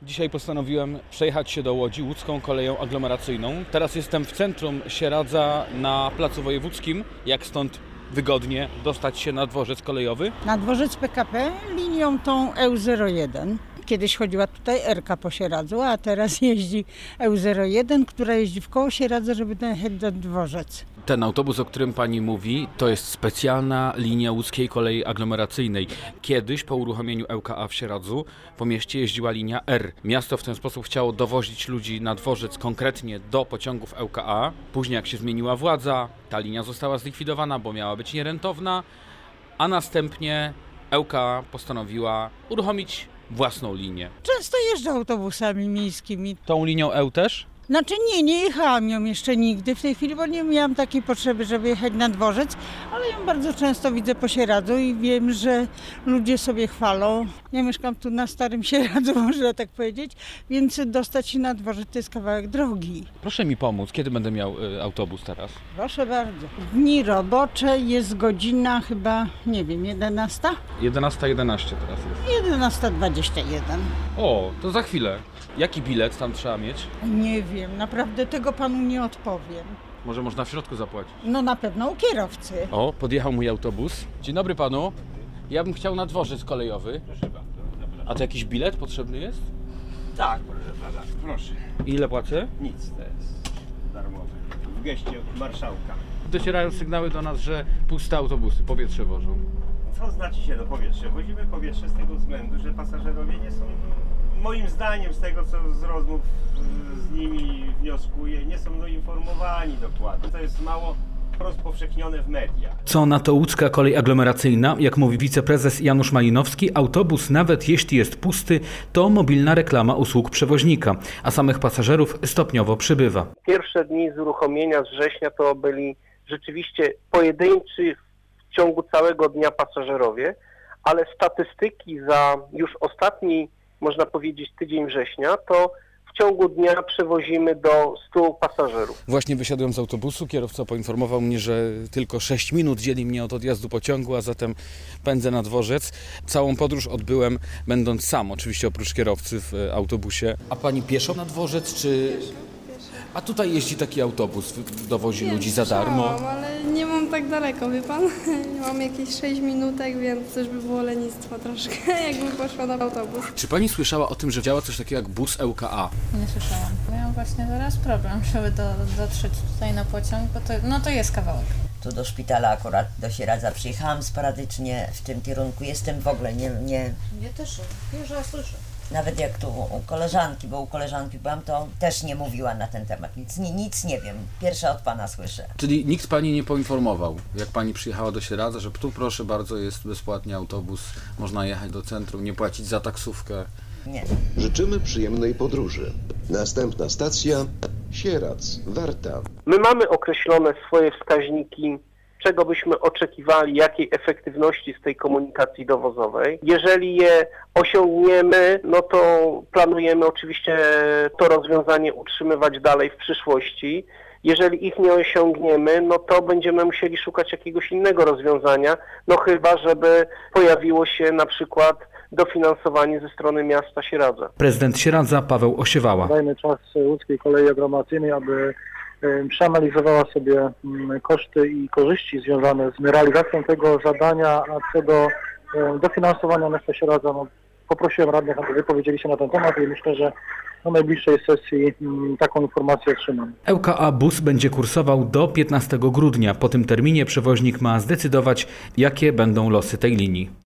Dzisiaj postanowiłem przejechać się do Łodzi łódzką koleją aglomeracyjną. Teraz jestem w centrum Sieradza na Placu Wojewódzkim. Jak stąd wygodnie dostać się na dworzec kolejowy? Na dworzec PKP linią tą EU01. Kiedyś chodziła tutaj Erka po Sieradzu, a teraz jeździ EU01, która jeździ w koło Sieradza, żeby dojechać na dworzec. Ten autobus, o którym pani mówi, to jest specjalna linia łódzkiej kolei aglomeracyjnej. Kiedyś po uruchomieniu ŁKA w Sieradzu po mieście jeździła linia R. Miasto w ten sposób chciało dowozić ludzi na dworzec, konkretnie do pociągów ŁKA. Później jak się zmieniła władza, ta linia została zlikwidowana, bo miała być nierentowna, a następnie ŁKA postanowiła uruchomić własną linię. Często jeżdżę autobusami miejskimi. Tą linią L też? Znaczy nie jechałam ją jeszcze nigdy w tej chwili, bo nie miałam takiej potrzeby, żeby jechać na dworzec, ale ją bardzo często widzę po Sieradzu i wiem, że ludzie sobie chwalą. Ja mieszkam tu na Starym Sieradzu, można tak powiedzieć, więc dostać się na dworzec to jest kawałek drogi. Proszę mi pomóc, kiedy będę miał autobus teraz? Proszę bardzo. Dni robocze jest godzina chyba, nie wiem, 11? 11:11 teraz jest. 11:21. O, to za chwilę. Jaki bilet tam trzeba mieć? Nie wiem, naprawdę tego panu nie odpowiem. Może można w środku zapłacić? No na pewno u kierowcy. O, podjechał mój autobus. Dzień dobry panu. Ja bym chciał na dworzec kolejowy. A to jakiś bilet potrzebny jest? Tak, proszę pana, proszę. Ile płacę? Nic, to jest darmowe. W geście marszałka. Docierają sygnały do nas, że puste autobusy, powietrze wożą. Co znaczy się do powietrza? Wozimy powietrze z tego względu, że pasażerowie nie są, moim zdaniem, z tego co z rozmów z nimi wnioskuję, nie są informowani dokładnie. To jest mało rozpowszechnione w mediach. Co na to łódzka kolej aglomeracyjna? Jak mówi wiceprezes Janusz Malinowski, autobus, nawet jeśli jest pusty, to mobilna reklama usług przewoźnika, a samych pasażerów stopniowo przybywa. Pierwsze dni z uruchomienia z września to byli rzeczywiście pojedynczy w ciągu całego dnia pasażerowie, ale statystyki za już ostatni, można powiedzieć, tydzień września, to w ciągu dnia przewozimy do 100 pasażerów. Właśnie wysiadłem z autobusu, kierowca poinformował mnie, że tylko 6 minut dzieli mnie od odjazdu pociągu, a zatem pędzę na dworzec. Całą podróż odbyłem będąc sam, oczywiście oprócz kierowcy w autobusie. A pani pieszo na dworzec, czy... A tutaj jeździ taki autobus, dowozi ludzi za darmo. Słyszałam, ale nie mam tak daleko, wie pan? Mam jakieś 6 minutek, więc też by było lenistwo troszkę, jakbym poszła na autobus. Czy pani słyszała o tym, że działa coś takiego jak bus ŁKA? Nie słyszałam. Miałam właśnie teraz problem, żeby dotrzeć tutaj na pociąg, bo to jest kawałek. Tu do szpitala akurat, do Sieradza przyjechałam sporadycznie w tym kierunku. Jestem w ogóle nie... Ja też pierwszy raz słyszę. Nawet jak tu u koleżanki, bo u koleżanki byłam, to też nie mówiła na ten temat. Nic nie wiem. Pierwsza od pana słyszę. Czyli nikt pani nie poinformował, jak pani przyjechała do Sieradza, że tu proszę bardzo jest bezpłatnie autobus, można jechać do centrum, nie płacić za taksówkę. Nie. Życzymy przyjemnej podróży. Następna stacja Sieradz, Warta. My mamy określone swoje wskaźniki, czego byśmy oczekiwali, jakiej efektywności z tej komunikacji dowozowej. Jeżeli je osiągniemy, no to planujemy oczywiście to rozwiązanie utrzymywać dalej w przyszłości. Jeżeli ich nie osiągniemy, no to będziemy musieli szukać jakiegoś innego rozwiązania, no chyba żeby pojawiło się na przykład dofinansowanie ze strony miasta Sieradza. Prezydent Sieradza Paweł Osiewała. Dajmy czas łódzkiej kolei aglomeracyjnej, aby przeanalizowała sobie koszty i korzyści związane z realizacją tego zadania, a co do dofinansowania miasta Sieradza, no, poprosiłem radnych, aby wypowiedzieli się na ten temat i myślę, że na najbliższej sesji taką informację otrzymam. ŁKA Bus będzie kursował do 15 grudnia. Po tym terminie przewoźnik ma zdecydować, jakie będą losy tej linii.